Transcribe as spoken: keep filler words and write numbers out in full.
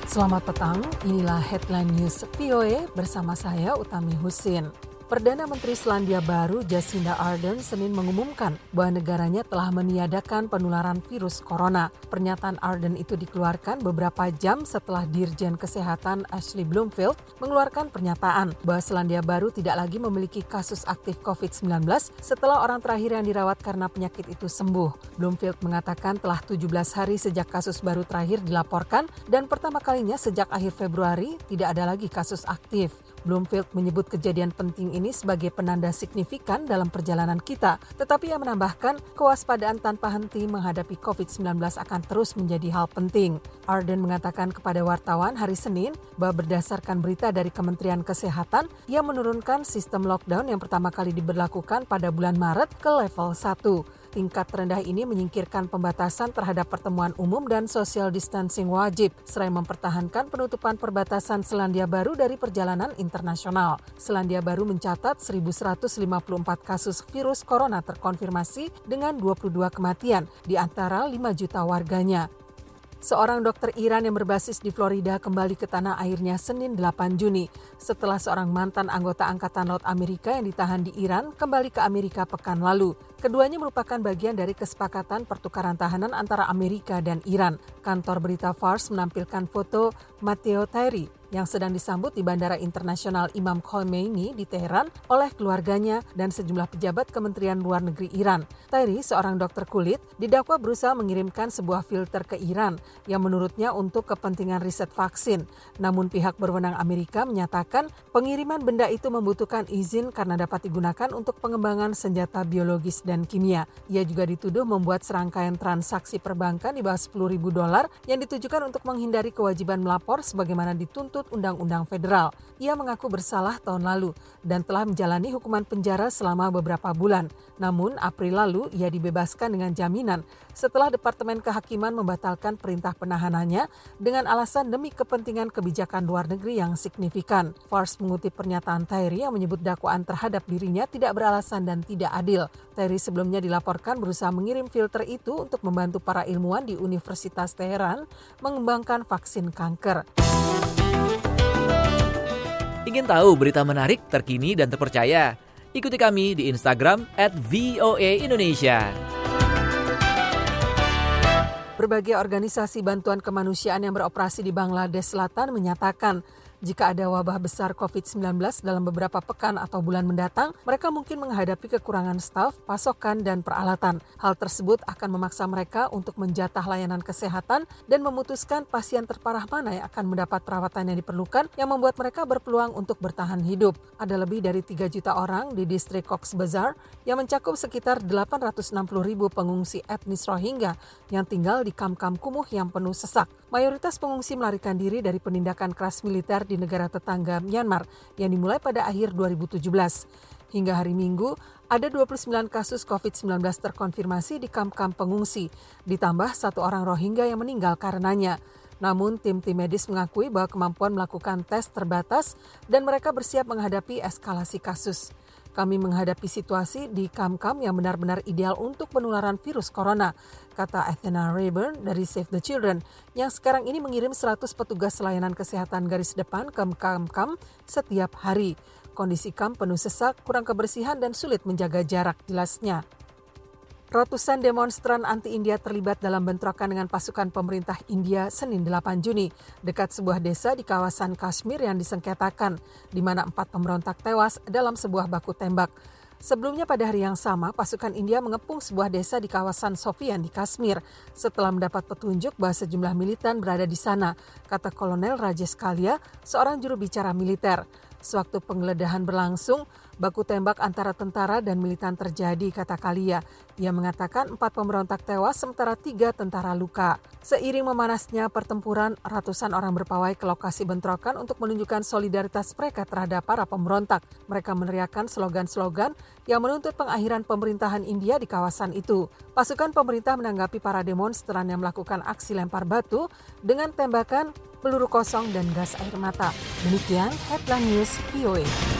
Selamat petang, inilah Headline News V O A bersama saya Utami Husin. Perdana Menteri Selandia Baru Jacinda Ardern Senin mengumumkan bahwa negaranya telah meniadakan penularan virus corona. Pernyataan Ardern itu dikeluarkan beberapa jam setelah Dirjen Kesehatan Ashley Bloomfield mengeluarkan pernyataan bahwa Selandia Baru tidak lagi memiliki kasus aktif covid sembilan belas setelah orang terakhir yang dirawat karena penyakit itu sembuh. Bloomfield mengatakan telah tujuh belas hari sejak kasus baru terakhir dilaporkan dan pertama kalinya sejak akhir Februari tidak ada lagi kasus aktif. Bloomfield menyebut kejadian penting ini sebagai penanda signifikan dalam perjalanan kita, tetapi ia menambahkan kewaspadaan tanpa henti menghadapi covid sembilan belas akan terus menjadi hal penting. Ardern mengatakan kepada wartawan hari Senin bahwa berdasarkan berita dari Kementerian Kesehatan, ia menurunkan sistem lockdown yang pertama kali diberlakukan pada bulan Maret ke level satu. Tingkat terendah ini menyingkirkan pembatasan terhadap pertemuan umum dan social distancing wajib, selain mempertahankan penutupan perbatasan Selandia Baru dari perjalanan internasional. Selandia Baru mencatat seribu seratus lima puluh empat kasus virus corona terkonfirmasi dengan dua puluh dua kematian, di antara lima juta warganya. Seorang dokter Iran yang berbasis di Florida kembali ke tanah airnya Senin delapan Juni setelah seorang mantan anggota Angkatan Laut Amerika yang ditahan di Iran kembali ke Amerika pekan lalu. Keduanya merupakan bagian dari kesepakatan pertukaran tahanan antara Amerika dan Iran. Kantor berita Fars menampilkan foto Matteo Tairi yang sedang disambut di Bandara Internasional Imam Khomeini di Teheran oleh keluarganya dan sejumlah pejabat Kementerian Luar Negeri Iran. Tairi, seorang dokter kulit, didakwa berusaha mengirimkan sebuah filter ke Iran yang menurutnya untuk kepentingan riset vaksin. Namun pihak berwenang Amerika menyatakan pengiriman benda itu membutuhkan izin karena dapat digunakan untuk pengembangan senjata biologis dan kimia. Ia juga dituduh membuat serangkaian transaksi perbankan di bawah sepuluh ribu dolar yang ditujukan untuk menghindari kewajiban melapor sebagaimana dituntut Undang-Undang Federal. Ia mengaku bersalah tahun lalu dan telah menjalani hukuman penjara selama beberapa bulan. Namun April lalu ia dibebaskan dengan jaminan setelah Departemen Kehakiman membatalkan perintah penahanannya dengan alasan demi kepentingan kebijakan luar negeri yang signifikan. Fars mengutip pernyataan Tairi yang menyebut dakwaan terhadap dirinya tidak beralasan dan tidak adil. Tairi sebelumnya dilaporkan berusaha mengirim filter itu untuk membantu para ilmuwan di Universitas Teheran mengembangkan vaksin kanker. Ingin tahu berita menarik, terkini, dan terpercaya? Ikuti kami di Instagram at V O A Indonesia. Berbagai organisasi bantuan kemanusiaan yang beroperasi di Bangladesh Selatan menyatakan jika ada wabah besar covid sembilan belas dalam beberapa pekan atau bulan mendatang, mereka mungkin menghadapi kekurangan staf, pasokan, dan peralatan. Hal tersebut akan memaksa mereka untuk menjatah layanan kesehatan dan memutuskan pasien terparah mana yang akan mendapat perawatan yang diperlukan yang membuat mereka berpeluang untuk bertahan hidup. Ada lebih dari tiga juta orang di distrik Cox's Bazar yang mencakup sekitar delapan ratus enam puluh ribu pengungsi etnis Rohingya yang tinggal di kamp-kamp kumuh yang penuh sesak. Mayoritas pengungsi melarikan diri dari penindakan keras militer di negara tetangga Myanmar yang dimulai pada akhir dua ribu tujuh belas. Hingga hari Minggu, ada dua puluh sembilan kasus covid sembilan belas terkonfirmasi di kamp-kamp pengungsi, ditambah satu orang Rohingya yang meninggal karenanya. Namun tim-tim medis mengakui bahwa kemampuan melakukan tes terbatas dan mereka bersiap menghadapi eskalasi kasus. Kami menghadapi situasi di kamp-kamp yang benar-benar ideal untuk penularan virus corona, kata Athena Rayburn dari Save the Children, yang sekarang ini mengirim seratus petugas layanan kesehatan garis depan ke kamp-kamp setiap hari. Kondisi kamp penuh sesak, kurang kebersihan, dan sulit menjaga jarak, jelasnya. Ratusan demonstran anti-India terlibat dalam bentrokan dengan pasukan pemerintah India Senin delapan Juni dekat sebuah desa di kawasan Kashmir yang disengketakan, di mana empat pemberontak tewas dalam sebuah baku tembak. Sebelumnya pada hari yang sama, pasukan India mengepung sebuah desa di kawasan Sofian di Kashmir setelah mendapat petunjuk bahwa sejumlah militan berada di sana, kata Kolonel Rajesh Kalia, seorang juru bicara militer. Sewaktu penggeledahan berlangsung, baku tembak antara tentara dan militan terjadi, kata Kalia. Ia mengatakan empat pemberontak tewas sementara tiga tentara luka. Seiring memanasnya pertempuran, ratusan orang berpawai ke lokasi bentrokan untuk menunjukkan solidaritas mereka terhadap para pemberontak. Mereka meneriakkan slogan-slogan yang menuntut pengakhiran pemerintahan India di kawasan itu. Pasukan pemerintah menanggapi para demonstran yang melakukan aksi lempar batu dengan tembakan, peluru kosong, dan gas air mata. Demikian Headline News V O A.